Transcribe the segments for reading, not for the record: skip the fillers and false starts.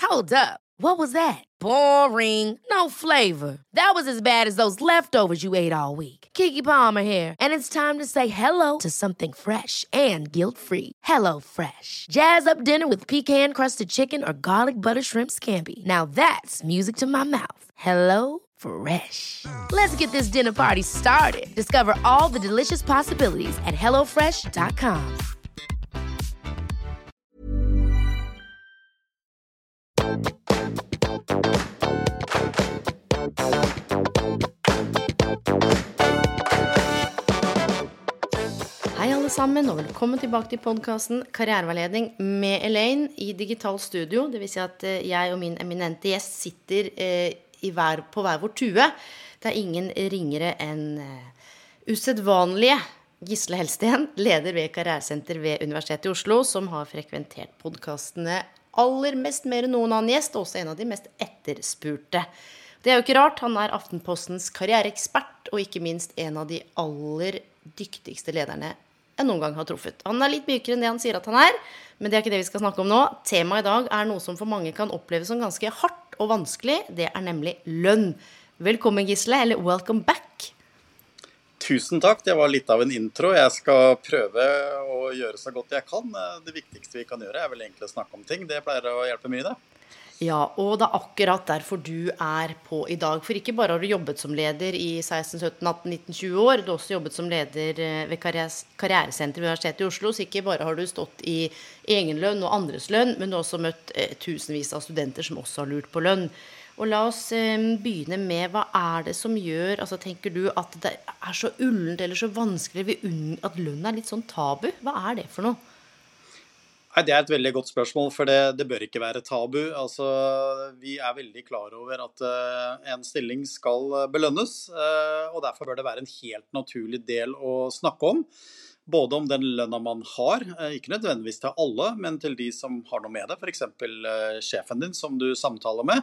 Hold up. What was that? Boring. No flavor. That was as bad as those leftovers you ate all week. Keke Palmer here, and it's time to say hello to something fresh and guilt-free. Hello Fresh. Jazz up dinner with pecan-crusted chicken or garlic butter shrimp scampi. Now that's music to my mouth. Hello Fresh. Let's get this dinner party started. Discover all the delicious possibilities at hellofresh.com. Hei alle sammen, og velkommen tilbake til podcasten Karriereveiledning med Elaine i digital studio. Det vil si at jeg og min eminente gjest sitter på hver vår tue. Det ingen ringere enn usedvanlige Gisle Helsten, leder ved Karrieresenter ved Universitetet i Oslo, som har frekventert podcastene aller mest mer enn noen annen gjest, også en av de mest etterspurte. Det jo ikke rart, han Aftenpostens karriereekspert, og ikke minst en av de aller dyktigste lederne jeg noen gang har truffet. Han litt mykere enn det han sier at han men det ikke det vi skal snakke om nå. Temaet i dag noe som for mange kan oppleves som ganske hardt og vanskelig. Det nemlig lønn. Velkommen Gisle, eller welcome back. Tusen takk, det var litt av en intro. Jeg skal prøve å gjøre så godt jeg kan. Det viktigste vi kan gjøre vel egentlig å snakke om ting. Det pleier å hjelpe mye det. Ja, og det akkurat derfor du på i dag. For ikke bare har du jobbet som leder i 16, 17, 18, 19, 20 år. Du har også jobbet som leder ved Karrieresenter ved Universitetet i Oslo. Så ikke bare har du stått i egen lønn og andres lønn, men du har også møtt tusenvis av studenter som også har lurt på lønn. Og la oss begynne med, hva det som gjør, altså tenker du at det så ullent eller så vanskelig at lønn litt sånn tabu? Hva det for noe? Nei, det et veldig godt spørsmål, for det bør ikke være tabu. Altså, vi veldig klar over at en stilling skal belønnes, og derfor bør det være en helt naturlig del å snakke om. Både om den lønna man har, ikke nødvendigvis til alle, men til de som har noe med det, for eksempel sjefen din som du samtaler med.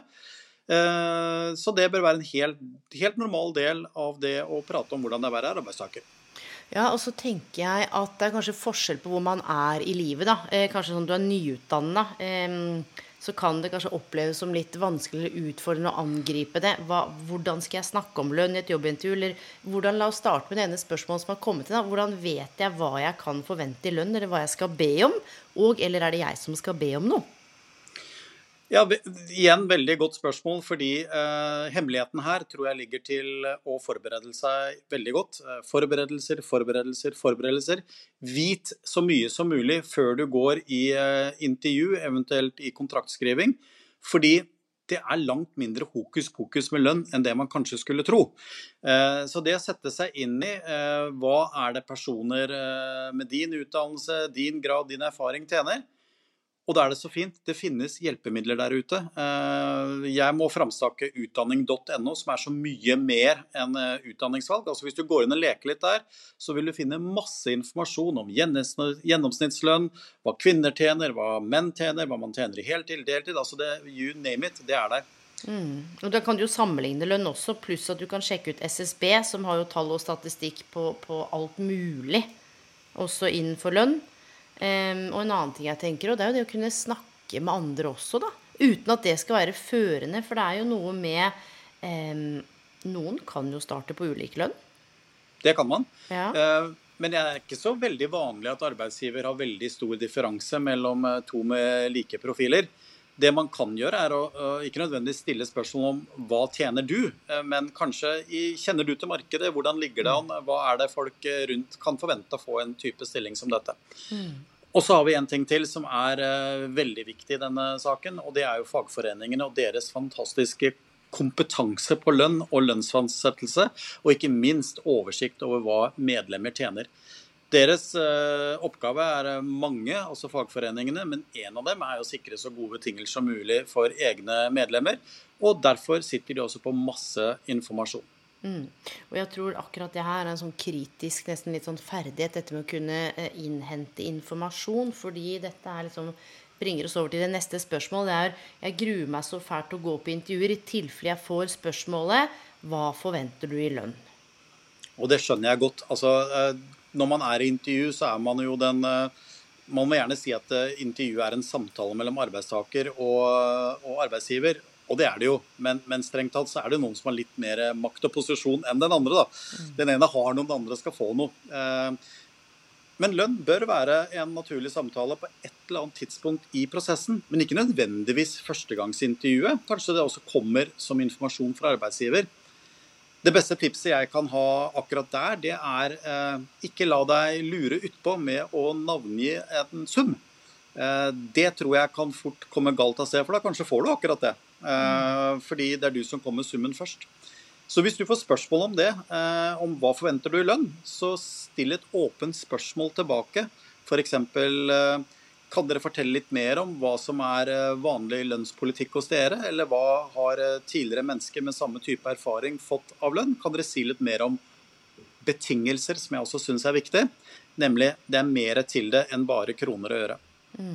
Så det bør være en helt normal del av det å prate om hvordan det å være arbeidstaker. Ja, og så tenker jeg at det kanskje forskjell på hvor man i livet da. Kanskje sånn du nyutdannet, så kan det kanskje oppleves som litt vanskelig eller utfordrende å angripe det. Hvordan skal jeg snakke om lønn i et jobbintervju? Eller hvordan, la oss starte med det ene spørsmålet som har kommet til da. Hvordan vet jeg hva jeg kan forvente i lønn, eller hva jeg skal be om? Eller det jeg som skal be om noe? Ja, igjen veldig godt spørsmål, fordi hemmeligheten her tror jeg ligger til å forberede seg veldig godt. Forberedelser. Vit så mye som mulig før du går i intervju, eventuelt i kontraktskriving, fordi det langt mindre hokus pokus med lønn enn det man kanskje skulle tro. Så det å sette seg inn i hva det personer med din utdannelse, din grad, din erfaring tjener, og da det så fint, det finnes hjelpemidler der ute. Jeg må framsnakke utdanning.no, som så mye mer enn utdanningsvalg. Altså hvis du går inn og leker litt der, så vil du finne masse informasjon om gjennomsnittslønn, hva kvinner tjener, hva menn tjener, hva man tjener i heltid, deltid. Altså you name it, det der. Og da kan du jo sammenligne lønn også, pluss at du kan sjekke ut SSB, som har jo tall og statistikk på alt mulig, også innenfor lønn. Og en annen ting jeg tenker, og det jo det å kunne snakke med andre også da, uten at det skal være førende, for det jo noe med noen kan jo starte på ulik lønn. Det kan man. Ja. Men det ikke så veldig vanlig at arbeidsgiver har veldig stor differanse mellom to med like profiler. Det man kan gjøre å ikke nødvendigvis stille spørsmål om hva tjener du, men kanskje kjenner du til markedet, hvordan ligger det an, hva det folk rundt kan forvente å få en type stilling som dette. Og så har vi en ting til som veldig viktig i denne saken, og det jo fagforeningene og deres fantastiske kompetanse på lønn og lønnsfastsettelse, og ikke minst oversikt over hva medlemmer tjener. Deres oppgave mange, altså fagforeningene, men en av dem å sikre så gode betingelser som mulig for egne medlemmer, og derfor sitter de også på masse informasjon. Og jeg tror akkurat det her en sånn kritisk, nesten litt sånn ferdighet, dette med å kunne innhente informasjon, fordi dette liksom bringer oss over til det neste spørsmålet. Jeg gruer meg så fælt å gå på intervjuer i tilfelle jeg får spørsmålet, hva forventer du i lønn? Og det skjønner jeg godt. Altså, når man i intervju, så man jo den man må gjerne si at intervjuet en samtale mellom arbeidstaker og arbeidsgiver, og det det jo, men strengt tatt så det noen som har litt mer makt og posisjon enn den andre da. Den ene har noe, den andre skal få noe. Men lønn bør være en naturlig samtale på et eller annet tidspunkt i prosessen, men ikke nødvendigvis førstegangsintervjuet. Kanskje det også kommer som informasjon fra arbeidsgiver. Det beste tipset jeg kan ha akkurat der, det ikke la deg lure utpå med å navngi en sum. Det tror jeg kan fort komme galt av sted, for da kanskje får du akkurat det. Fordi det du som kommer med summen først. Så hvis du får spørsmål om det, om hva forventer du i lønn, så still et åpent spørsmål tilbake. For eksempel, kan dere fortelle litt mer om hva som vanlig lønnspolitikk hos dere, eller hva har tidligere mennesker med samme type erfaring fått av lønn? Kan dere si litt mer om betingelser, som jeg også synes viktig, nemlig det mer til det enn bare kroner og øre.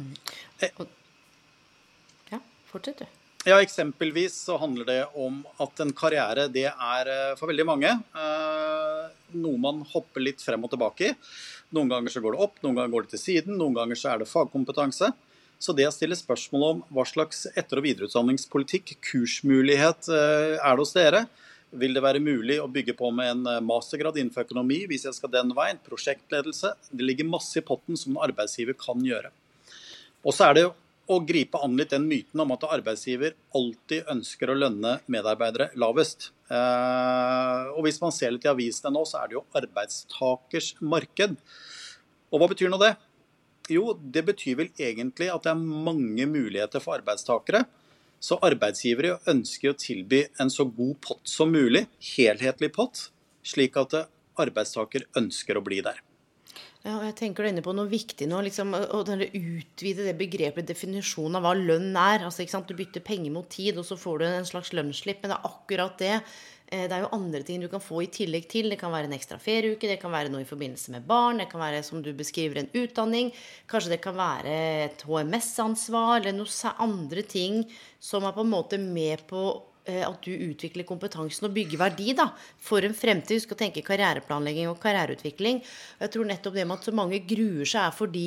Ja, fortsett du. Ja, eksempelvis så handler det om at en karriere, det for veldig mange noe man hopper litt frem og tilbake i. Noen ganger så går det opp, noen ganger går det til siden, noen ganger så det fagkompetanse. Så det å stille spørsmål om hva slags etter- og videreutdanningspolitikk, kursmulighet det hos dere, vil det være mulig å bygge på med en mastergrad innenfor økonomi, hvis jeg skal den veien, prosjektledelse, det ligger masse i potten som en arbeidsgiver kan gjøre. Og så det jo å gripe an litt den myten om at arbeidsgiver alltid ønsker å lønne medarbeidere lavest. Og hvis man ser litt i avisene nå, så det jo arbeidstakers marked. Og hva betyr nå det? Jo, det betyr vel egentlig at det mange muligheter for arbeidstakere. Så arbeidsgivere ønsker å tilby en så god pott som mulig, helhetlig pott, slik at arbeidstaker ønsker å bli der. Ja, og jeg tenker du inne på noe viktig nå, liksom, å utvide det begrepet, definisjonen av hva lønn altså, ikke sant? Du bytter penger mot tid, og så får du en slags lønnsslipp, men det akkurat det. Det jo andre ting du kan få i tillegg til. Det kan være en ekstra ferieuke, det kan være noe i forbindelse med barn, det kan være, som du beskriver, en utdanning, kanskje det kan være et HMS-ansvar, eller noen andre ting som på en måte med på at du utvikler kompetansen og bygger verdi da, for en fremtid. Du skal tenke karriereplanlegging og karriereutvikling. Og jeg tror nettopp det med at så mange gruer seg fordi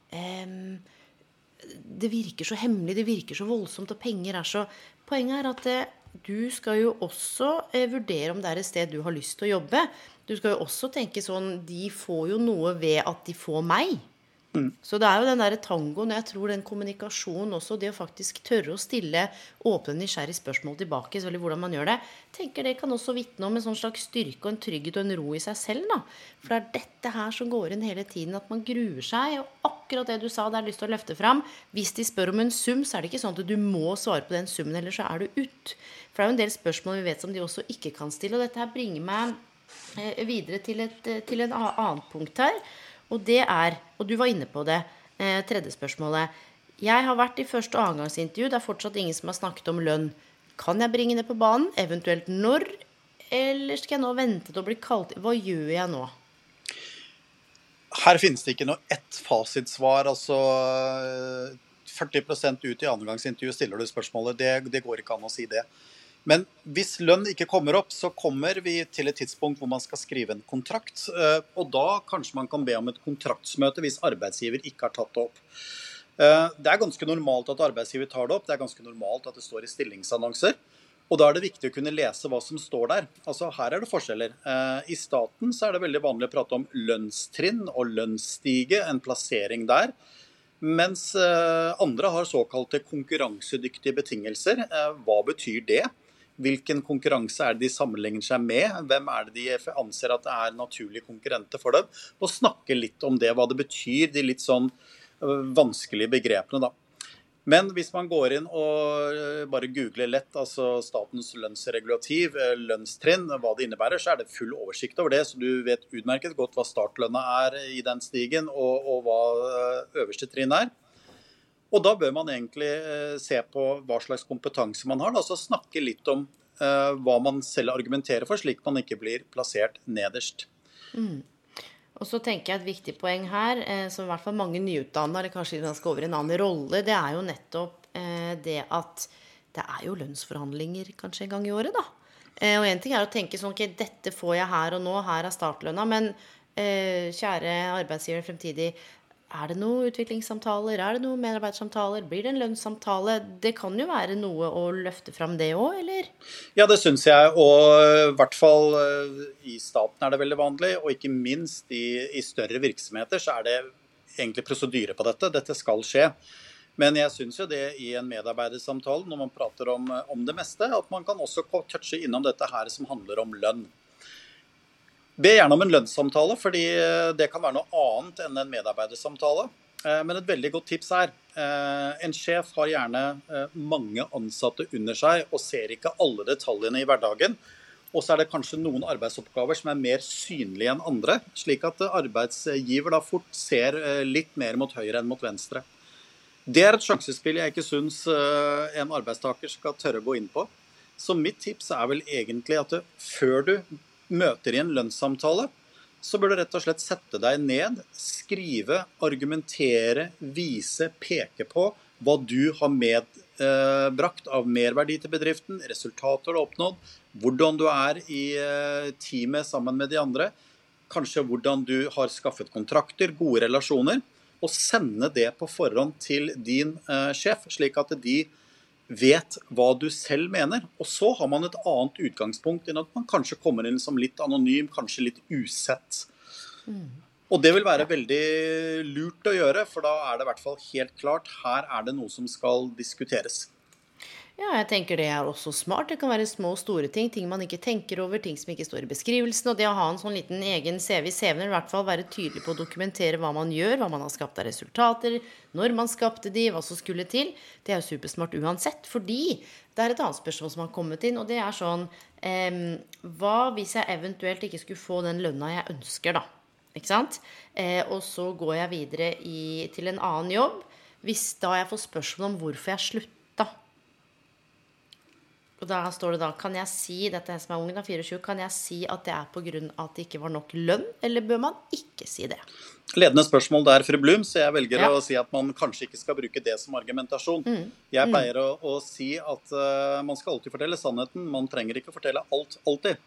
det virker så hemmelig, det virker så voldsomt, og penger så... Poenget at du skal jo også vurdere om det et sted du har lyst til å jobbe. Du skal jo også tenke sånn, de får jo noe ved at de får meg. Så det jo den der tangoen, jeg tror den kommunikasjonen også, det å faktisk tørre å stille åpne nysgjerrig spørsmål tilbake, så hvordan man gjør det, tenker det kan også vitne om en sånn slags styrke og en trygghet og en ro i seg selv da. For det dette her som går inn hele tiden, at man gruer seg, og akkurat det du sa, det lyst til å løfte frem. Hvis de spør om en sum, så det ikke sånn at du må svare på den summen, eller så du ut. For det jo en del spørsmål vi vet som de også ikke kan stille, og dette her bringer meg videre til en annen punkt her. Og det og du var inne på det, tredje spørsmålet. Jeg har vært i første og avgangsintervju, det fortsatt ingen som har snakket om lønn. Kan jeg bringe det på banen? Eventuelt når? Eller skal jeg nå vente til å bli kalt? Hva gjør jeg nå? Her finnes det ikke noe ett fasitsvar, altså 40% ut i andregangsintervju stiller du spørsmålet. Det går ikke an å si det. Men hvis lønn ikke kommer opp, så kommer vi til et tidspunkt hvor man skal skrive en kontrakt, og da kanskje man kan be om et kontraktsmøte hvis arbeidsgiver ikke har tatt det opp. Det ganske normalt at arbeidsgiver tar det opp, det ganske normalt at det står i stillingsannonser, og da det viktig å kunne lese hva som står der. Altså her det forskjeller. I staten så det veldig vanlig å prate om lønnstrinn og lønnsstige, en plassering der, mens andre har såkalte konkurransedyktige betingelser. Hva betyr det? Hvilken konkurranse det de sammenligner seg med? Hvem det de anser at det naturlige konkurrenter for dem? Og snakke litt om det, hva det betyr, de litt sånn vanskelige begrepene da. Men hvis man går inn og bare googler lett, altså statens lønnsregulativ, lønnstrinn, hva det innebærer, så det full oversikt over det, så du vet utmerket godt hva startlønna i den stigen, og hva øverste trinn Og da bør man egentlig se på hva slags kompetanse man har, altså snakke litt om hva man selv argumenterer for, slik man ikke blir plassert nederst. Og så tenker jeg et viktig poeng her, som i hvert fall mange nyutdannede, eller kanskje de skal over en annen rolle, det jo nettopp det at det jo lønnsforhandlinger kanskje en gang i året da. Og en ting å tenke sånn, ok, dette får jeg her og nå, her startlønna, men kjære arbeidsgiver fremtidig, det noen utviklingssamtaler? Det noen medarbeidssamtaler? Blir det en lønnssamtale? Det kan jo være noe å løfte fram det også, eller? Ja, det synes jeg, og i hvert fall i staten det veldig vanlig, og ikke minst i større virksomheter så det egentlig prosedyre på dette. Dette skal skje. Men jeg synes jo det i en medarbeidersamtale, når man prater om det meste, at man kan også touche innom dette her som handler om lønn. Be gjerne om en lønnssamtale, fordi det kan være noe annet enn en medarbeidersamtale. Men et veldig godt tips en sjef har gjerne mange ansatte under seg, og ser ikke alle detaljene i hverdagen. Og så det kanskje noen arbeidsoppgaver som mer synlige enn andre, slik at arbeidsgiver da fort ser litt mer mot høyre enn mot venstre. Det et sjansespill jeg ikke synes en arbeidstaker skal tørre å gå inn på. Så mitt tips vel egentlig at før du møter i en lønnssamtale, så bør du rett og slett sette deg ned, skrive, argumentere, vise, peke på hva du har medbrakt av merverdi til bedriften, resultater du har oppnådd, hvordan du i teamet sammen med de andre, kanskje hvordan du har skaffet kontrakter, gode relasjoner, og sende det på forhånd til din sjef, slik at de vet hva du selv mener. Og så har man et annet utgangspunkt enn at man kanskje kommer inn som litt anonym, kanskje litt usett. Og det vil være veldig lurt å gjøre, for da det i hvert fall helt klart, her det noe som skal diskuteres. Ja, jeg tenker det også smart. Det kan være små og store ting, ting man ikke tenker over, ting som ikke står i beskrivelsen, og det å ha en sånn liten egen CV i CV-en i hvert fall være tydelig på å dokumentere hva man gjør, hva man har skapt av resultater, når man skapte de, hva som skulle til. Det jo supersmart uansett, fordi det et annet spørsmål som har kommet inn, og det sånn, hva hvis jeg eventuelt ikke skulle få den lønna jeg ønsker da? Ikke sant? Og så går jeg videre til en annen jobb, hvis da jeg får spørsmål om hvorfor jeg slutter. Og da står det da, kan jeg si, dette som ung da, 24, kan jeg si at det på grunn av at det ikke var nok lønn, eller bør man ikke si det? Ledende spørsmål der, fru Blum, så jeg velger å si at man kanskje ikke skal bruke det som argumentasjon. Jeg pleier å si at man skal alltid fortelle sannheten, man trenger ikke å fortelle alt, alltid.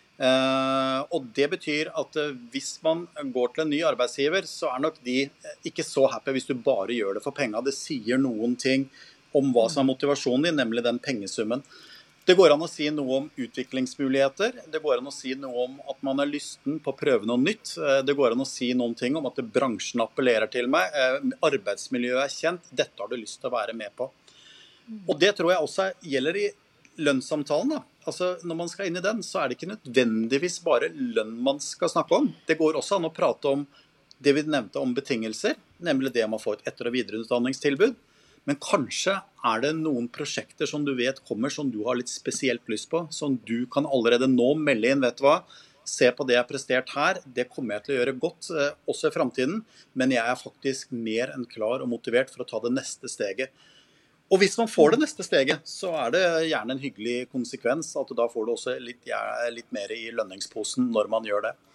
Og det betyr at hvis man går til en ny arbeidsgiver, så nok de ikke så happy hvis du bare gjør det for penger. Det sier noen ting om hva som motivasjonen din, nemlig den pengesummen. Det går an å si noe om utviklingsmuligheter, det går an å si noe om at man lysten på å prøve noe nytt, det går an å si noen ting om at bransjen appellerer til meg, arbeidsmiljøet kjent, dette har du lyst til å være med på. Og det tror jeg også gjelder i lønnssamtalen da. Altså når man skal inn i den, så det ikke nødvendigvis bare lønn man skal snakke om. Det går også an å prate om det vi nevnte om betingelser, nemlig det om å få et etter- og videreutdanningstilbud. Men kanskje det noen prosjekter som du vet kommer, som du har litt spesielt lyst på, som du kan allerede nå melde inn, vet du hva? Se på det jeg har prestert her, det kommer jeg til å gjøre godt, også i fremtiden, men jeg faktisk mer enn klar og motivert for å ta det neste steget. Og hvis man får det neste steget, så det gjerne en hyggelig konsekvens, at da får du også litt mer i lønningsposen når man gjør det.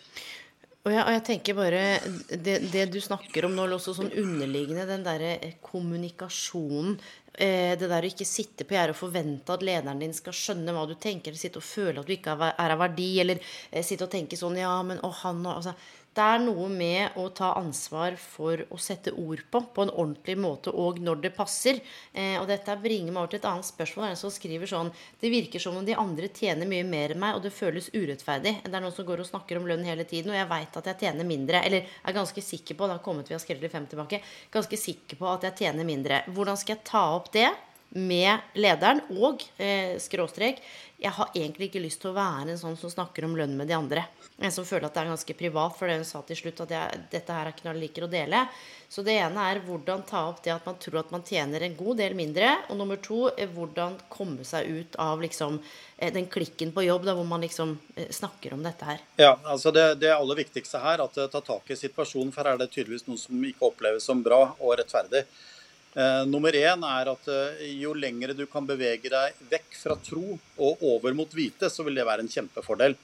Og jeg tenker bare, det du snakker om nå, også sånn underliggende, den der kommunikasjonen, det der å ikke sitte på gjerdet og forvente at lederen din skal skjønne hva du tenker, eller sitte og føle at du ikke av verdi, eller sitte og tenke sånn, ja, men han, altså, det noe med å ta ansvar for å sette ord på en ordentlig måte, og når det passer. Og dette bringer meg over til et annet spørsmål. Det en som skriver sånn, det virker som om de andre tjener mye mer enn meg, og det føles urettferdig. Det noen som går og snakker om lønn hele tiden, og jeg vet at jeg tjener mindre, eller ganske sikker på, det har kommet vi har skrevet litt 5 tilbake, ganske sikker på at jeg tjener mindre. Hvordan skal jeg ta opp det med lederen, og skråstrek, jeg har egentlig ikke lyst til å være en sånn som snakker om lønn med de andre. En som føler at det ganske privat, for det hun sa til slutt at dette her ikke noe jeg liker å dele. Så det ene hvordan ta opp det at man tror at man tjener en god del mindre, og nummer 2, hvordan komme seg ut av liksom, den klikken på jobb, da, hvor man liksom snakker om dette her. Ja, altså det aller viktigste her, at ta tak i situasjonen, for her det tydeligvis noe som ikke oppleves som bra og rettferdig. Nummer 1 at jo lengre du kan bevege deg vekk fra tro og over mot vite, så vil det være en kjempefordel.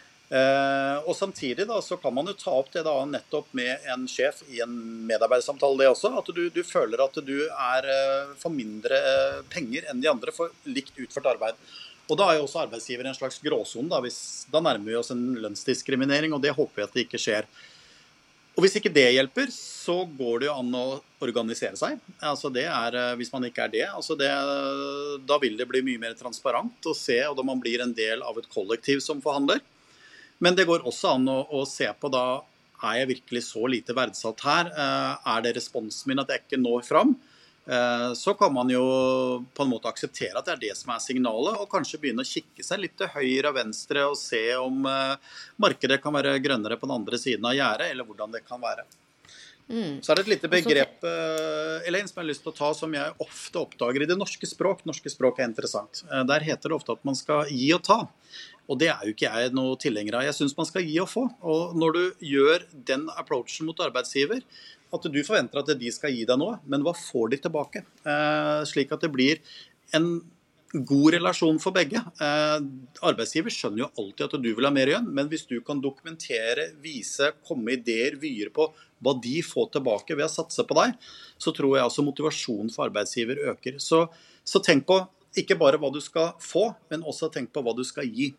Og samtidig da, så kan man jo ta opp det da nettopp med en sjef i en medarbeidssamtale det også, at du føler at du for mindre penger enn de andre for likt utført arbeid. Og da jo også arbeidsgiver en slags gråzone, da nærmer vi oss en lønnsdiskriminering, og det håper jeg at det ikke skjer. Og hvis ikke det hjelper, så går det jo an å organisere seg. Altså det hvis man ikke det, da vil det bli mye mer transparent å se, og da man blir en del av et kollektiv som forhandler. Men det går også an å se på da, jeg virkelig så lite verdsatt her? Det responsen min at jeg ikke når fram? Så kan man jo på en måte akseptere at det det som signalet, og kanskje begynne å kikke seg litt til høyre og venstre og se om markedet kan være grønnere på den andre siden av gjerdet, eller hvordan det kan være. Så det et lite begrep, Elaine, som jeg har lyst til å ta, som jeg ofte oppdager i det norske språk. Norske språk interessant. Der heter det ofte at man skal gi og ta. Og det jo ikke jeg noe tilhenger av. Jeg synes man skal gi og få. Og når du gjør den approachen mot arbeidsgiver, at du forventer at de skal gi deg noe, men hva får de tilbake? Slik at det blir en god relasjon for begge. Arbeidsgiver skjønner jo alltid at du vil ha mer igjen, men hvis du kan dokumentere, vise, komme med ideer, vyer på hva de får tilbake ved å satse på deg, så tror jeg også motivasjonen for arbeidsgiver øker. Så tenk på ikke bare hva du skal få, men også tenk på hva du skal gi.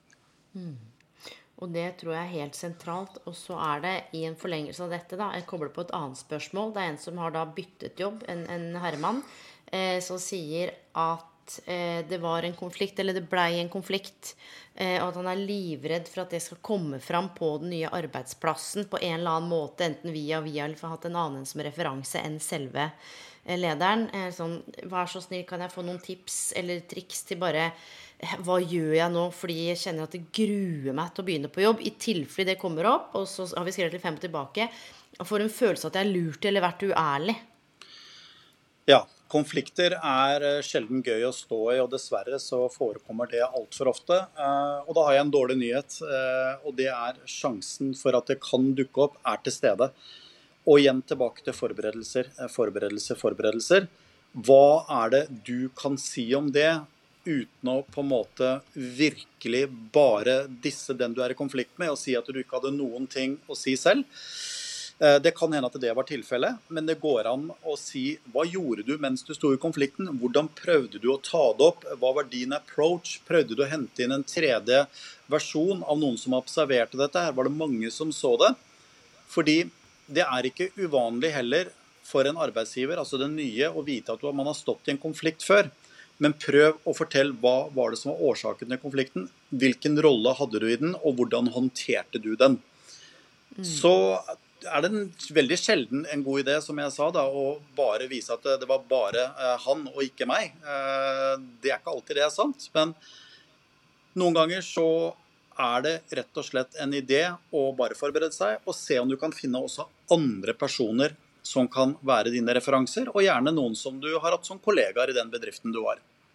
Og det tror jeg helt sentralt, og så det i en forlengelse av dette da, jeg kobler på et annet spørsmål. Det en som har da byttet jobb, en herremann, som sier at det var en konflikt, eller det ble en konflikt, og at han livredd for at det skal komme fram på den nye arbeidsplassen på en eller annen måte, enten via eller for å ha hatt en annen som referanse enn selve lederen. Sånn, vær så snill, kan jeg få noen tips eller triks til bare hva gjør jeg nå, fordi jeg kjenner at det gruer meg til å begynne på jobb, i tilfelle det kommer opp, og så har vi skrevet litt frem og tilbake, og får en følelse at jeg lurt eller vært uærlig. Ja, konflikter sjelden gøy å stå i, og dessverre så forekommer det alt for ofte. Og da har jeg en dårlig nyhet, og det sjansen for at det kan dukke opp til stede. Og igjen tilbake til forberedelser. Hva det du kan si om det, uten å på en måte virkelig bare disse den du i konflikt med, og si at du ikke hadde noen ting å si selv? Det kan hende at det var tilfellet, men det går an å si, hva gjorde du mens du stod i konflikten? Hvordan prøvde du å ta det opp? Hva var din approach? Prøvde du å hente inn en tredje versjon av noen som observerte dette? Her var det mange som så det. Fordi det ikke uvanlig heller for en arbeidsgiver, altså den nye, å vite at man har stått i en konflikt før. Men prøv å fortelle hva var det som var årsaken til konflikten, hvilken rolle hadde du i den, og hvordan håndterte du den. Så det veldig sjelden en god idé, som jeg sa, da, å bare vise at det var bare han og ikke meg. Det ikke alltid det sant, men noen ganger så det rett og slett en idé å bare forberede seg, og se om du kan finne også andre personer som kan være dine referanser, og gjerne noen som du har hatt som kollegaer i den bedriften du var.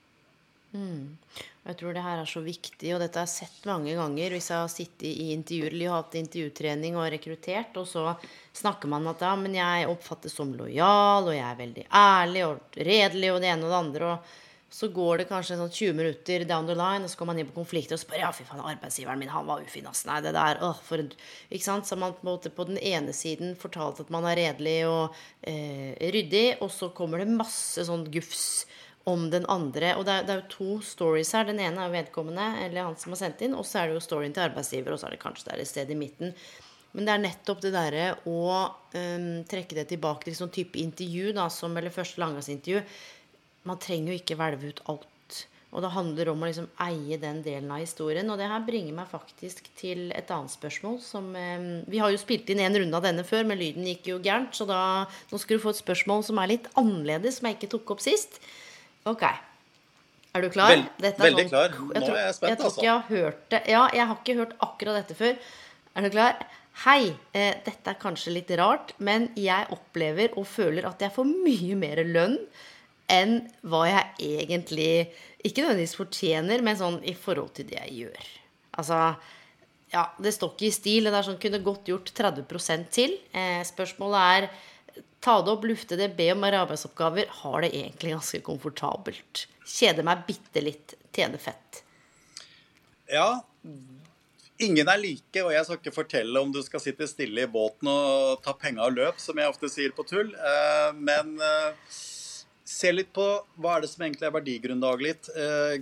Jeg tror det her så viktig, og dette har jeg sett mange ganger hvis jeg har sittet i intervjuer eller har hatt intervjutrening og rekruttert, og så snakker man at men jeg oppfattes som lojal, og jeg veldig ærlig og redelig og det ene og det andre, og så går det kanskje sånn 20 minutter down the line, og så kommer man inn på konflikter og spør, ja fy faen, arbeidsgiveren min, han var ufin, ass, nei det der, ikke sant? Så man på den ene siden fortalt at man redelig og ryddig, og så kommer det masse sånn gufs om den andre, og det jo to stories her. Den ene jo vedkommende, eller han som har sendt inn, og så det jo storyen til arbeidsgiver, og så det kanskje et sted i midten. Men det nettopp det der å trekke det tilbake til sånn type intervju, da, eller første langgangsintervju. Man trenger jo ikke velge ut alt, og det handler om å liksom eie den delen av historien, og det her bringer meg faktisk til et annet spørsmål, som vi har jo spilt inn en runde av denne før, men lyden gikk jo gærent, så nå skal du få et spørsmål som litt annerledes, som jeg ikke tok opp sist. Ok, du klar? Veldig klar. Nå jeg spent, altså. Jeg har hørt det. Ja, jeg har ikke hørt akkurat dette før. Du klar? Hei, dette kanskje litt rart, men jeg opplever og føler at jeg får mye mer lønn enn hva jeg egentlig, ikke nødvendigvis fortjener, men sånn i forhold til det jeg gjør. Altså, ja, det står ikke i stil, det sånn, kunne godt gjort 30% til. Spørsmålet ta det opp, lufte det, be om mer arbeidsoppgaver, har det egentlig ganske komfortabelt. Kjeder meg bitte litt, tjener fett. Ja, ingen like, og jeg skal ikke fortelle om du skal sitte stille i båten og ta penger og løp, som jeg ofte sier på tull, men se litt på hva det som egentlig verdigrunnlaget litt.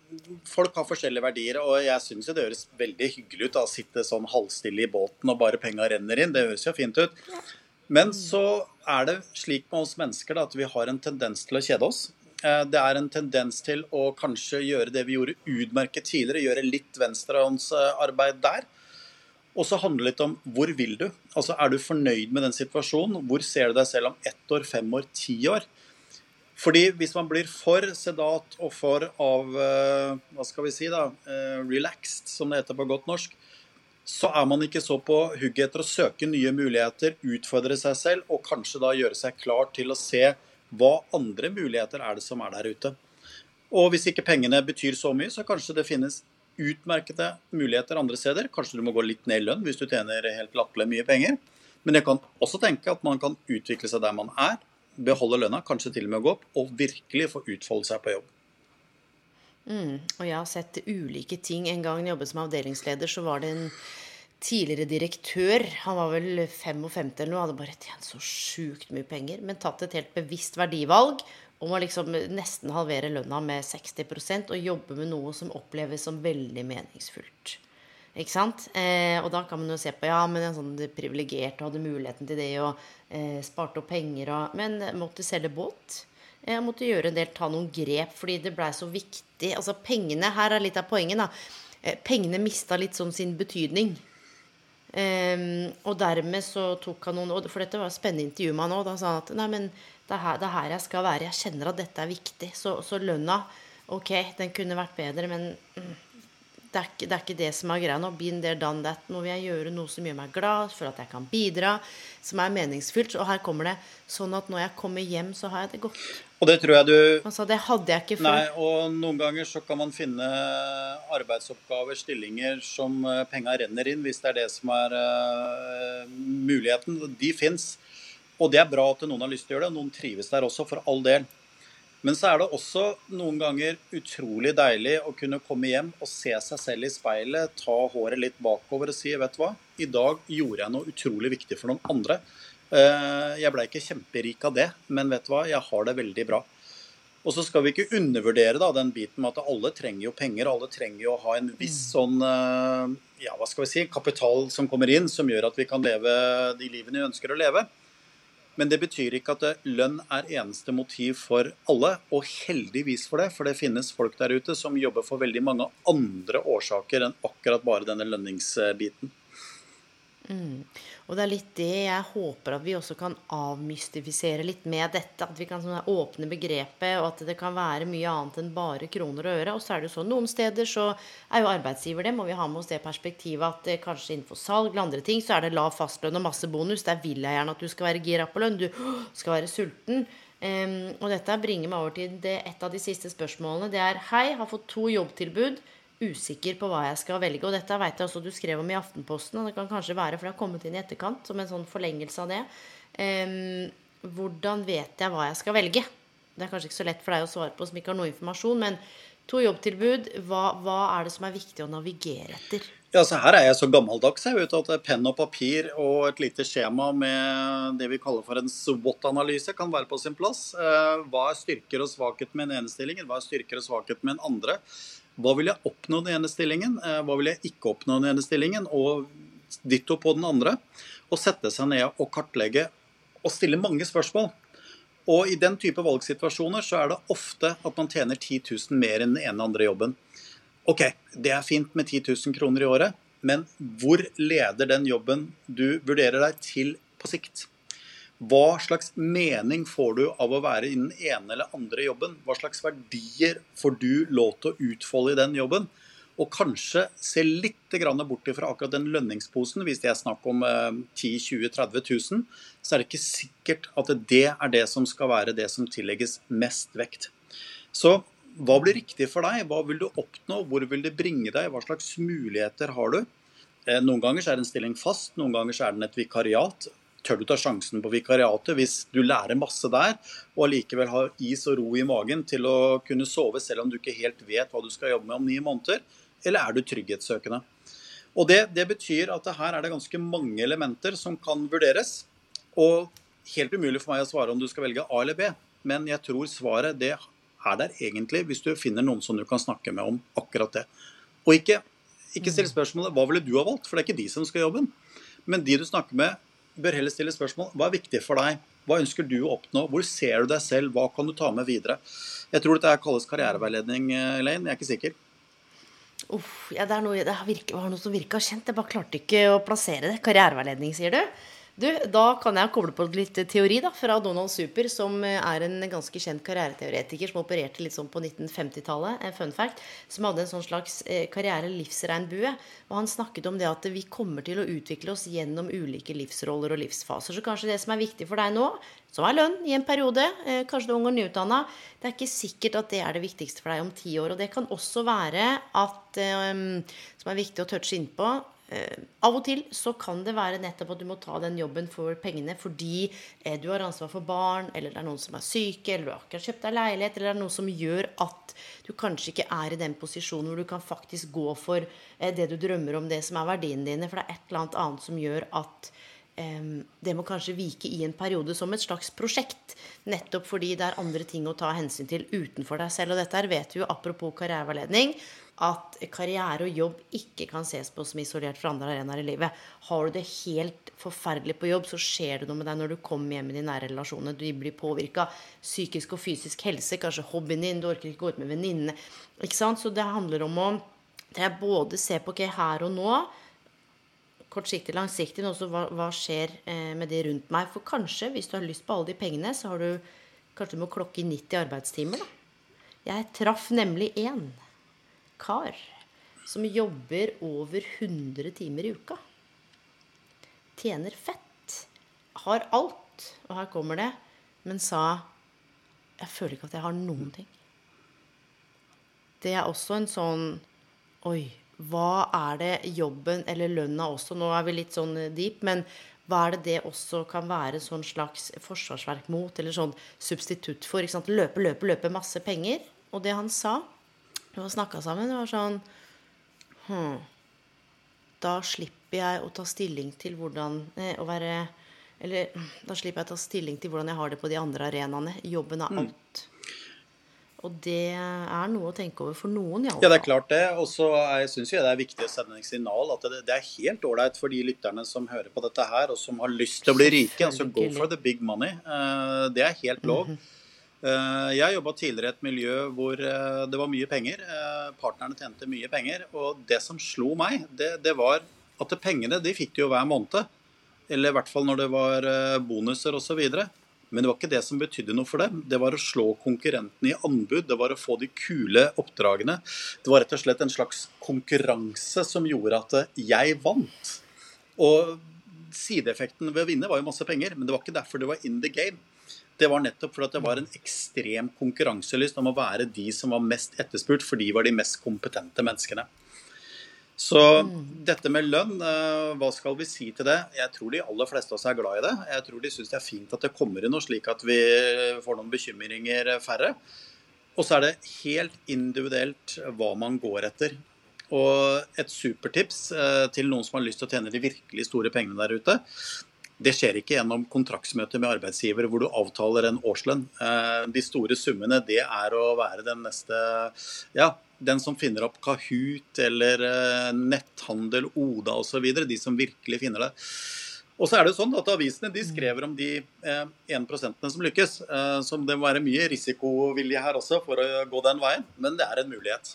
folk har forskjellige verdier, og jeg synes jo det høres veldig hyggelig ut da, å sitte sånn halvstille i båten og bare penger renner inn. Det høres jo fint ut. Men så det slik med oss mennesker da, at vi har en tendens til å kjede oss. Det en tendens til å kanskje gjøre det vi gjorde utmerket tidligere, gjøre litt venstrehåndsarbeid der. Og så handler det litt om hvor vil du? Altså du fornøyd med den situasjonen? Hvor ser du deg selv om 1 år, 5 år, 10 år? Fordi hvis man blir for sedat og for hva skal vi si da, relaxed, som det heter på godt norsk, så man ikke så på hugget etter å søke nye muligheter, utfordre seg selv, og kanskje da gjøre seg klar til å se hva andre muligheter det som der ute. Og hvis ikke pengene betyr så mye, så kanskje det finnes utmerkede muligheter andre steder. Kanskje du må gå litt ned i lønn hvis du tjener helt latterlig mye penger. Men jeg kan også tenke at man kan utvikle seg der man beholde lønna, kanskje til og med gå opp, og virkelig få utfolde seg på jobb. Og jeg har sett ulike ting. En gang jeg jobbet som avdelingsleder, så var det en tidligere direktør. Han var vel 55 eller noe, hadde bare tjent så sjukt mye penger, men tatt et helt bevisst verdivalg om å liksom nesten halvere lønna med 60% og jobbe med noe som oppleves som veldig meningsfullt. Ikke sant? Og da kan man jo se på, ja, men en sånn privilegert og hadde muligheten til det og sparte opp penger, men måtte selge båt. Jeg måtte gjøre en del, ta noen grep, fordi det ble så viktig. Altså pengene, her litt av poenget da. Pengene mistet litt sånn sin betydning. Og dermed så tok han noen, for dette var et spennende intervju med han også, da sa han at, nei, men det her jeg skal være, jeg kjenner at dette viktig. Så lønna, ok, den kunne vært bedre, men det ikke det som greia nå. Been there, done that. Nå vil jeg gjøre noe som gjør meg glad, for at jeg kan bidra, som meningsfylt. Og her kommer det sånn at når jeg kommer hjem, så har jeg det godt. Og det tror jeg du... Altså, det hadde jeg ikke før. Nei, og noen ganger så kan man finne arbeidsoppgaver, stillinger som penger renner inn, hvis det det som muligheten. De finnes. Og det bra at noen har lyst til å gjøre det, og noen trives der også, for all del. Men så det også noen ganger utrolig deilig å kunne komme hjem og se seg selv i speilet, ta håret litt bakover og si, vet du hva, i dag gjorde jeg noe utrolig viktig for noen andre. Jeg ble ikke kjemperik av det, men vet du hva, jeg har det veldig bra. Og så skal vi ikke undervurdere da, den biten med at alle trenger jo penger, alle trenger jo å ha en viss sånn, ja, hva skal vi si, kapital som kommer inn, som gjør at vi kan leve de livene vi ønsker å leve. Men det betyr ikke at lønn eneste motiv for alle, og heldigvis for det finnes folk der ute som jobber for veldig mange andre årsaker enn akkurat bare denne lønningsbiten. Og det litt det jeg håper at vi også kan avmystifisere litt med dette, at vi kan sånn åpne begrepet, og at det kan være mye annet enn bare kroner og øre. Og så det jo sånn, noen steder så jo arbeidsgiver det, må vi ha med oss det perspektivet at kanskje innenfor salg eller andre ting, så det lav fastlønn og masse bonus. Der vil jeg gjerne at du skal være gira på lønn, du skal være sulten. Og dette bringer meg over til et av de siste spørsmålene. Det hei, har fått 2 jobbtilbud, usikker på hva jeg skal velge, og dette vet jeg også du skrev om i Aftenposten, og det kan kanskje være, for det har kommet inn i etterkant, som en sånn forlengelse av det. Hvordan vet jeg hva jeg skal velge? Det kanskje ikke så lett for deg å svare på som ikke har noe informasjon, men 2 jobbtilbud, hva det som viktig å navigere etter? Ja, så her jeg så gammeldags, jeg vet at penn og papir og et lite skjema med det vi kaller for en SWOT-analyse kan være på sin plass. Hva styrker og svakhet med en ene stillingen? Hva styrker og svakhet med en andre? Hva vil jeg oppnå i den ene stillingen? Hva vil jeg ikke oppnå i den ene stillingen? Og ditto på den andre. Og sette seg ned og kartlegge og stille mange spørsmål. Og i den type valgsituasjoner så det ofte at man tjener 10 000 mer enn den ene andre jobben. Ok, det fint med 10 000 kroner i året, men hvor leder den jobben du vurderer deg til på sikt? Hva slags mening får du av å være i den ene eller andre jobben? Hva slags verdier får du lov til å utfolde i den jobben? Og kanskje se litt bort fra akkurat den lønningsposen. Hvis det snakk om 10 000, 20 000, 30 000, så det ikke sikkert at det det som skal være det som tillegges mest vekt. Så hva blir riktig for deg? Hva vil du oppnå? Hvor vil det bringe deg? Hva slags muligheter har du? Noen ganger så det en stilling fast, noen ganger så den et vikariat. Tør du ta sjansen på vikariatet hvis du lærer masse der, og likevel har is og ro i magen til å kunne sove selv om du ikke helt vet hva du skal jobbe med om 9 måneder, eller du trygghetssøkende? Og det betyr at her det ganske mange elementer som kan vurderes, og helt umulig for meg å svare om du skal velge A eller B, men jeg tror svaret det der egentlig hvis du finner noen som du kan snakke med om akkurat det. Og ikke stille spørsmålet, hva ville du ha valgt? For det ikke de som skal jobben. Men de du snakker med, bør heller stille spørsmål, hva viktig for deg? Hva ønsker du å oppnå? Hvor ser du deg selv? Hva kan du ta med videre? Jeg tror dette kalles karriereveiledning, Elaine. Jeg ikke sikker. Ja, det var noe som virket kjent. Jeg bare klarte ikke å plassere det. Karriereveiledning, sier du? Da kan jeg koble på litt teori da, fra Donald Super, som en ganske kjent karriereteoretiker som opererte litt sånn på 1950-tallet, en fun fact, som hadde en sånn slags karriere-livsregnbue. Og han snakket om det at vi kommer til å utvikle oss gjennom ulike livsroller og livsfaser. Så kanskje det som viktig for deg nå, som lønn i en periode, kanskje du er ung og nyutdannet, det ikke sikkert at det det viktigste for deg om 10 år. Og det kan også være at, som viktig å touche inn på, av og til så kan det være nettopp at du må ta den jobben for pengene fordi du har ansvar for barn, eller det noen som syke, eller du har akkurat kjøpt deg leilighet, eller det noe som gjør at du kanskje ikke i den posisjonen hvor du kan faktisk gå for det du drømmer om, det som verdiene dine, for det et eller annet som gjør at det må kanskje vike i en periode som et slags prosjekt, nettopp fordi det andre ting å ta hensyn til utenfor deg selv. Og dette vet du jo, apropos karriereveiledning, at karriere og jobb ikke kan ses på som isolert fra andre arenaer i livet. Har du det helt forferdelig på jobb, så skjer det noe med deg når du kommer hjem i de nære relasjonene. Du blir påvirket psykisk og fysisk helse, kanskje hobbyen din, du orker ikke gå ut med venninnene. Ikke sant? Så det handler om å både se på her og nå, kortsiktig, langsiktig, og også hva skjer med det rundt meg. For kanskje, hvis du har lyst på alle de pengene, så har du, kanskje du må klokke i 90 arbeidstimer da. Jeg traff nemlig en kar som jobber over 100 timer i uka. Tjener fett. Har alt. Og her kommer det. Men sa, jeg føler ikke at jeg har noen ting. Det også en sånn, oi, hva det jobben eller lønna også? Nå vi litt sånn deep, men hva det også kan være sånn slags forsvarsverk mot, eller sånn substitutt for, ikke sant? Løpe masse penger. Og det han sa, vi har snakket sammen, det var sånn da slipper jeg å ta stilling til hvordan å være, eller da slipper jeg å ta stilling til hvordan jeg har det på de andre arenaene. Jobben alt. Og det noe å tenke over for noen i alle fall. Ja, det klart det. Og så jeg synes jo det viktig å sende en signal at det helt ordentlig for de lytterne som hører på dette her, og som har lyst til å bli rike, altså go for the big money. Det helt lov. Jeg jobbet tidligere i et miljø hvor det var mye penger, partnerne tjente mye penger, og det som slo meg, det var at pengene, de fikk de jo hver måned, eller i hvert fall når det var bonuser og så videre, men det var ikke det som betydde noe for dem. Det var å slå konkurrentene i anbud, det var å få de kule oppdragene, det var rett og slett en slags konkurranse som gjorde at jeg vant, og sideeffekten ved å vinne var jo masse penger, men det var ikke derfor det var in the game. Det var nettopp fordi det var en ekstrem konkurranselyst om å være de som var mest etterspurt, for de var de mest kompetente menneskene. Så dette med lønn, hva skal vi si til det? Jeg tror de aller fleste av oss glad i det. Jeg tror de synes det fint at det kommer inn noe slik at vi får noen bekymringer færre. Og så det helt individuelt hva man går etter. Og et supertips til noen som har lyst til å tjene de virkelig store pengene der ute, det skjer ikke gjennom kontraktsmøter med arbeidsgiver hvor du avtaler en årslønn. De store summene, det å være den neste, den som finner opp Kahoot eller netthandel, Oda og så videre, de som virkelig finner det. Og så det sånn at avisene, de skrever om de 1% som lykkes, som det må være mye risikovilje her også for å gå den veien, men det en mulighet.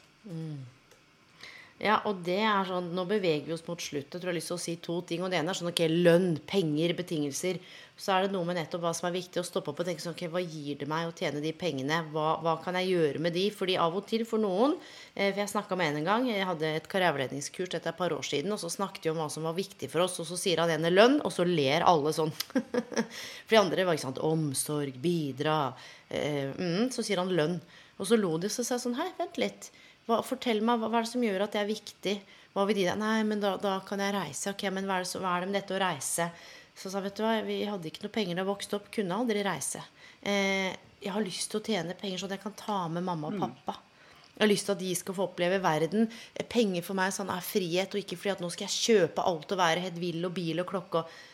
Ja, og det sånn, nå beveger vi oss mot slutt. Jeg tror jeg har lyst til å si 2 ting, og det ene sånn, ok, lønn, penger, betingelser. Så det noe med nettopp hva som viktig å stoppe opp og tenke sånn, ok, hva gir det meg å tjene de pengene? Hva kan jeg gjøre med de? Fordi av og til for noen, for jeg snakket med en gang, jeg hadde et karriereveiledningskurs etter et par år siden, og så snakket vi om hva som var viktig for oss, og så sier han ene lønn, og så ler alle sånn. For de andre var ikke sant, omsorg, bidra, så sier han lønn. Og så lo de, så sa jeg sånn, hei, vent litt. Fortell meg, hva det som gjør at det viktig? Hva vil de da? Nei, men da kan jeg reise. Ok, men hva det med dette å reise? Så sa vet du hva, vi hadde ikke noe penger da jeg vokste opp, kunne aldri reise. Jeg har lyst til å tjene penger sånn at jeg kan ta med mamma og pappa. Jeg har lyst til at de skal få oppleve verden. Penger for meg sånn frihet, og ikke fordi at nå skal jeg kjøpe alt og være helt vill og bil og klokke.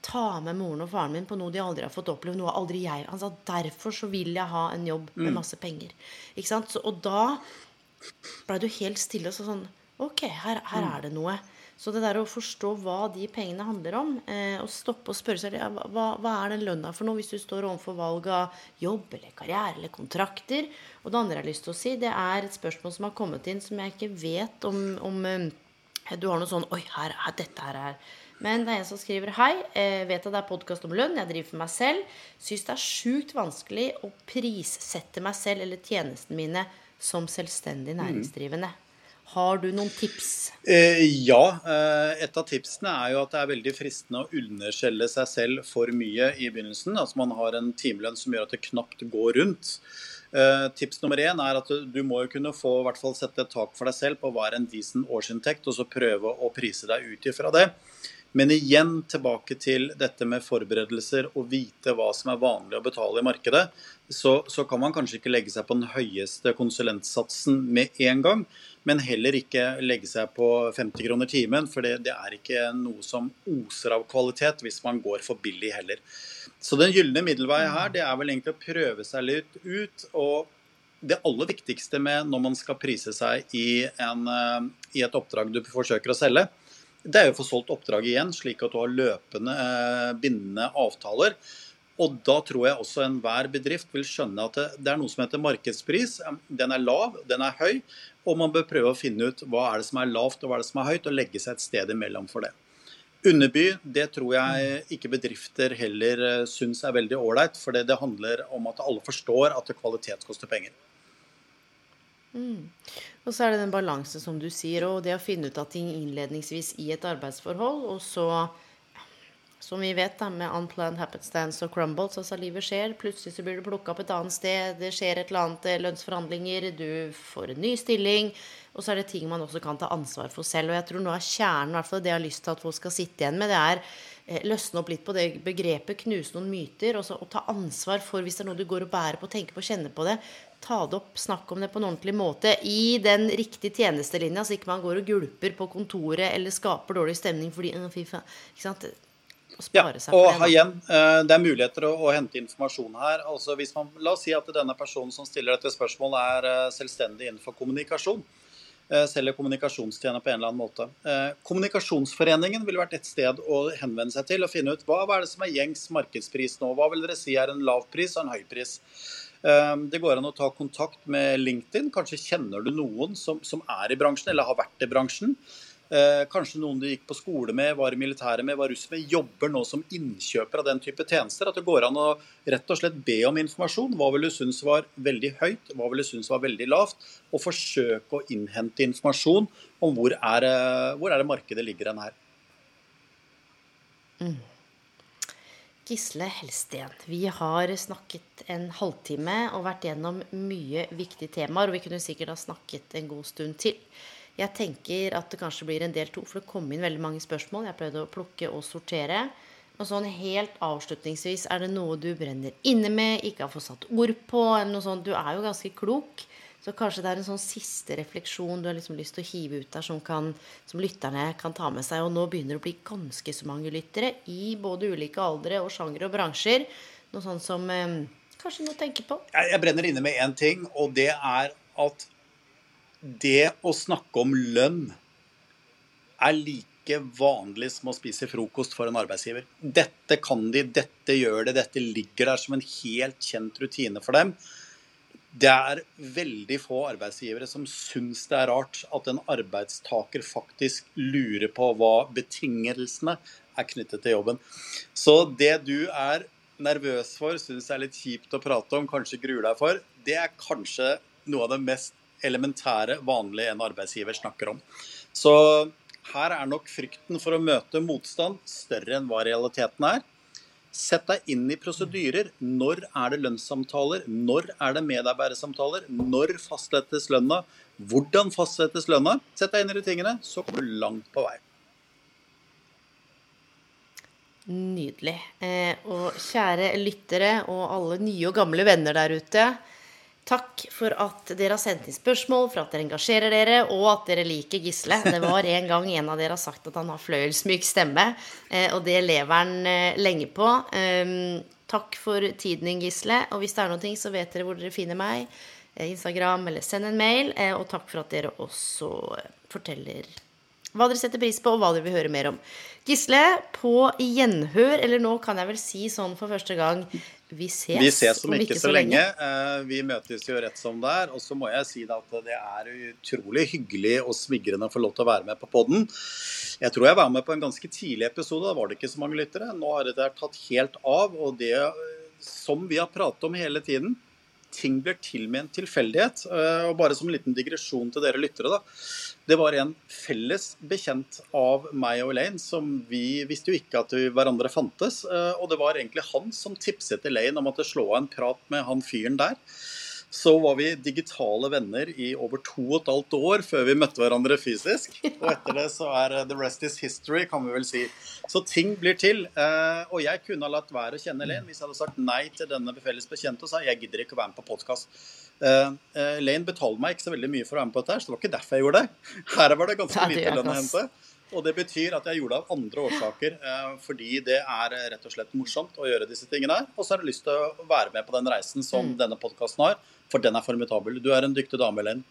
ta med moren og faren min på noe de aldri har fått oppleve, noe aldri jeg. Han sa, derfor så vil jeg ha en jobb med masse penger. Ikke sant? Så, og da ble du helt stille og sånn, ok, her er det noe. Så det der å forstå hva de pengene handler om, og stoppe og spørre seg, ja, hva er den lønna for noe hvis du står overfor valg av jobb eller karriere eller kontrakter? Og det andre jeg har lyst til å si, det er et spørsmål som har kommet inn som jeg ikke vet om du har noe sånn, oi, dette her er. Men det er en som skriver, hei, vet at det er podcast om lønn, jeg driver for meg selv, synes det er sjukt vanskelig å prissette meg selv eller tjenestene mine som selvstendig næringsdrivende. Har du noen tips? Ja, et av tipsene er jo at det er veldig fristende å underskjelle seg selv for mye i begynnelsen. Altså man har en timelønn som gjør at det knapt går rundt. Tips nummer 1 er at du må jo kunne få i hvert fall sette et tak for deg selv på hva er en decent årsinntekt, og så prøve å prise deg ut ifra det. Men igjen tilbake til dette med forberedelser og vite hva som er vanlig å betale i markedet, så kan man kanskje ikke legge seg på den høyeste konsulentsatsen med en gang, men heller ikke legge seg på 50 kroner timen, for det er ikke noe som oser av kvalitet hvis man går for billig heller. Så den gyllene middelvei her, det er vel egentlig å prøve seg litt ut, og det aller viktigste med når man skal prise seg i et oppdrag du forsøker å selge, det er jo å få solgt oppdrag igjen, slik at du har løpende, bindende avtaler. Og da tror jeg også enhver bedrift vil skjønne at det er noe som heter markedspris. Den er lav, den er høy, og man bør prøve å finne ut hva er det som er lavt og hva er det som er høyt, og legge seg et sted imellom for det. Underby, det tror jeg ikke bedrifter heller synes er veldig ordentlig, for det handler om at alle forstår at kvalitet koster penger. Og så er det den balansen som du sier, og det å finne ut av ting innledningsvis i et arbeidsforhold, og så, som vi vet da, med unplanned happenstance og crumbles, altså livet skjer, plutselig så blir du plukket opp et annet sted, det skjer et eller annet lønnsforhandlinger, du får en ny stilling, og så er det ting man også kan ta ansvar for selv, og jeg tror nå er kjernen, i hvert fall det jeg har lyst til at folk skal sitte igjen med, det er løsne opp litt på det begrepet, knuse noen myter, og ta ansvar for hvis det er noe du går og bærer på, tenker på, kjenner på det, ta det opp, snakke om det på en ordentlig måte i den riktige tjenestelinja, så ikke man går og gulper på kontoret eller skaper dårlig stemning fordi, fy faen, ikke sant? Ja, og igjen, det er muligheter å hente informasjon her. Altså la oss si at denne personen som stiller dette spørsmålet er selvstendig innenfor kommunikasjon, selger kommunikasjonstjener på en eller annen måte. Kommunikasjonsforeningen ville vært et sted å henvende seg til og finne ut hva er det som er gjengs markedspris nå, hva vil dere si er en lav pris og en høy pris. Det går an å ta kontakt med LinkedIn, kanskje kjenner du noen som er i bransjen eller har vært i bransjen. Kanskje noen du gikk på skole med, var i militæret med, var russ med, jobber nå som innkjøper av den type tjenester, at det går an å rett og slett be om informasjon. Hva vil du synes var veldig høyt, hva vil du synes var veldig lavt, og forsøke å innhente informasjon om hvor er det markedet ligger enn her. Gisle Helsten, vi har snakket en halvtime og vært gjennom mye viktige temaer, og vi kunne sikkert ha snakket en god stund til. Jeg tenker at det kanskje blir en del 2, for det kom inn veldig mange spørsmål. Jeg prøvde å plukke og sortere. Og sånn helt avslutningsvis, er det noe du brenner inne med, ikke har fått satt ord på, eller noe sånt? Du er jo ganske klok, så kanskje det er en sånn siste refleksjon du har liksom lyst til å hive ut der, som lytterne kan ta med seg. Og nå begynner det å bli ganske så mange lyttere i både ulike aldre og sjanger og bransjer. Noe sånt som kanskje noe å tenke på. Jeg brenner inne med en ting, og det er at det å snakke om lønn er like vanlig som å spise frokost for en arbeidsgiver. Dette kan de, dette gjør det, dette ligger der som en helt kjent rutine for dem. Det er veldig få arbeidsgivere som synes det er rart at en arbeidstaker faktisk lurer på hva betingelsene er knyttet til jobben. Så det du er nervøs for, synes er litt kjipt å prate om, kanskje gruer deg for, det er kanskje noe av det mest elementære, vanlige en arbeidsgiver snakker om. Så her er nok frykten for å møte motstand større enn hva realiteten er. Sett deg inn i prosedyrer. Når er det lønnssamtaler? Når er det medarbeidersamtaler? Når fastsettes lønna? Hvordan fastsettes lønna? Sett deg inn i de tingene, så kommer du langt på vei. Nydelig. Og kjære lyttere og alle nye og gamle venner der ute, Takk for at dere har sendt inn spørsmål, for at dere engasjerer dere, og at dere liker Gisle. Det var en gang en av dere har sagt at han har fløyelsmyk stemme, og det lever han lenge på. Takk for tiden din, Gisle, og hvis det er noe så vet dere hvor dere finner meg, Instagram eller send en mail, og takk for at dere også forteller hva dere setter pris på, og hva dere vil høre mer om. Gisle, på gjenhør, eller nå kan jeg vel si sånn for første gang, vi ses om ikke så lenge. Vi møtes jo rett som det og så må jeg si at det utrolig hyggelig og smigrende å få lov til å være med på podden. Jeg tror jeg var med på en ganske tidlig episode, da var det ikke så mange lyttere. Nå har det tatt helt av, og det som vi har pratet om hele tiden, ting blir til med en tilfeldighet, og bare som en liten digresjon til dere lyttere da. Det var en felles bekjent av meg og Elaine, som vi visste jo ikke at vi hverandre fantes, og det var egentlig han som tipset Elaine om at slå en prat med han fyren der. Så var vi digitale venner I over 2,5 år før vi møtte hverandre fysisk, og etter det så the rest is history, kan vi vel si. Så ting blir til, og jeg kunne ha latt være å kjenne Elaine hvis jeg hadde sagt nei til denne felles bekjente og sa jeg gidder ikke å være med på podcast. Elaine betalte meg ikke så veldig mye for å være med på dette her, så det var ikke derfor jeg gjorde det. Her var det ganske lite lønn å hente. Og det betyr at jeg gjorde det av andre årsaker, fordi det rett og slett morsomt å gjøre disse tingene her. Og så har jeg lyst til å være med på den reisen som denne podcasten har, for den formidabel. Du en dyktig dame, Elaine.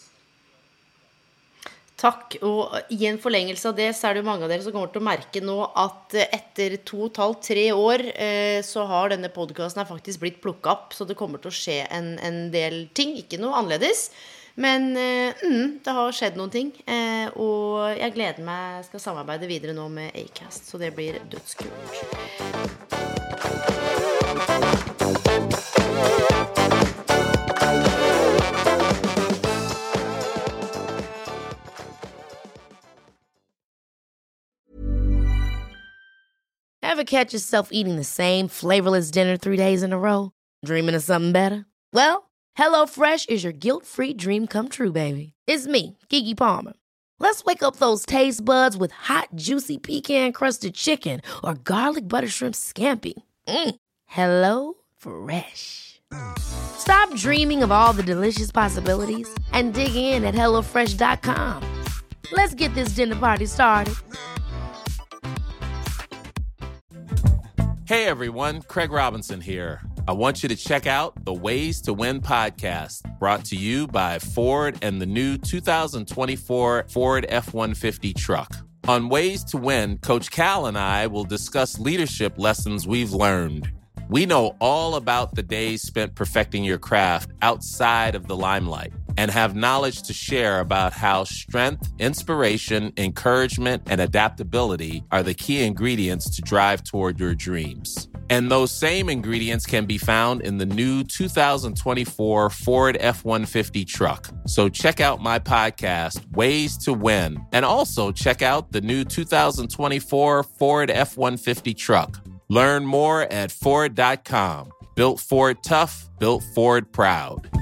Takk, og I en forlengelse av det så det jo mange av dere som kommer til å merke nå at etter 2,5-3 år så har denne podcasten faktisk blitt plukket opp, så det kommer til å skje en del ting, ikke noe annerledes. Men det har skjedd noen ting, og jeg gleder meg, skal samarbeide videre nå med Acast, så det blir dødskult. Ever catch yourself eating the same flavorless dinner 3 days in a row? Dreaming of something better? Well, HelloFresh is your guilt-free dream come true, baby. It's me, Keke Palmer. Let's wake up those taste buds with hot, juicy pecan-crusted chicken or garlic butter shrimp scampi. Hello Fresh. Stop dreaming of all the delicious possibilities and dig in at HelloFresh.com. Let's get this dinner party started. Hey everyone, Craig Robinson here. I want you to check out the Ways to Win podcast, brought to you by Ford and the new 2024 Ford F-150 truck. On Ways to Win, Coach Cal and I will discuss leadership lessons we've learned. We know all about the days spent perfecting your craft outside of the limelight and have knowledge to share about how strength, inspiration, encouragement, and adaptability are the key ingredients to drive toward your dreams. And those same ingredients can be found in the new 2024 Ford F-150 truck. So check out my podcast, Ways to Win, and also check out the new 2024 Ford F-150 truck. Learn more at Ford.com. Built Ford tough, built Ford proud.